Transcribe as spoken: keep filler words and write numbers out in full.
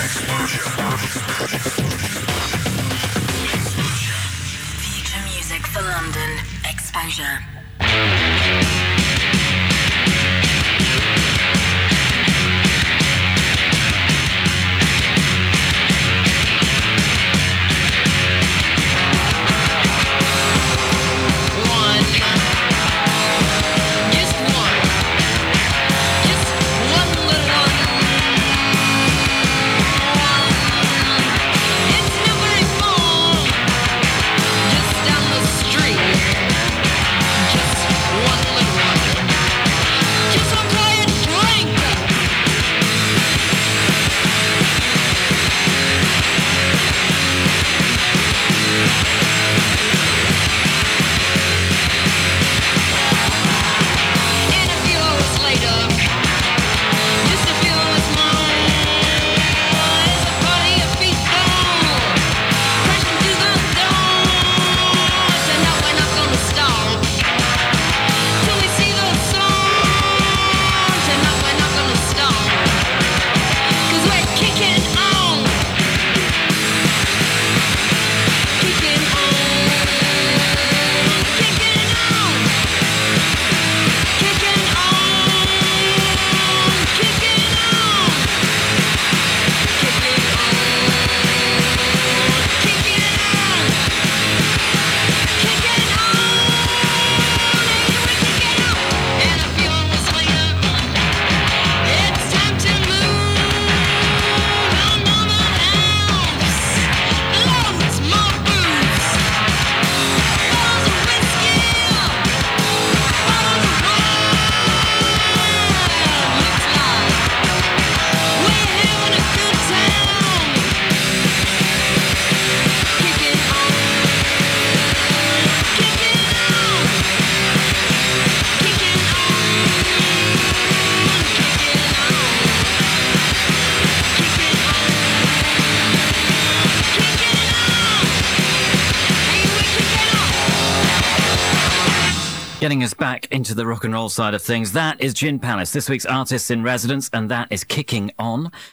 Future music for London. Exposure. Getting us back into the rock and roll side of things, that is Gin Palace, this week's Artists in Residence, and that is Kicking On.